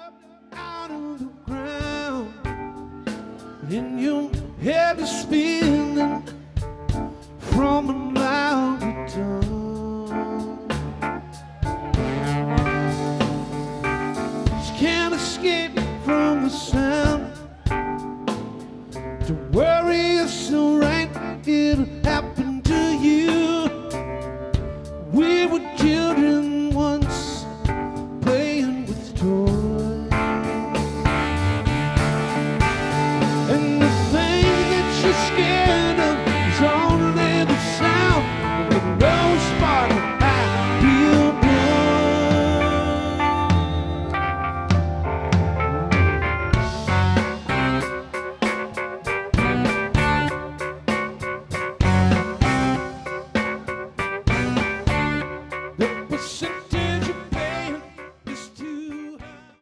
out of the ground, and your head is spinning from a loud guitar. Just can't escape from the sound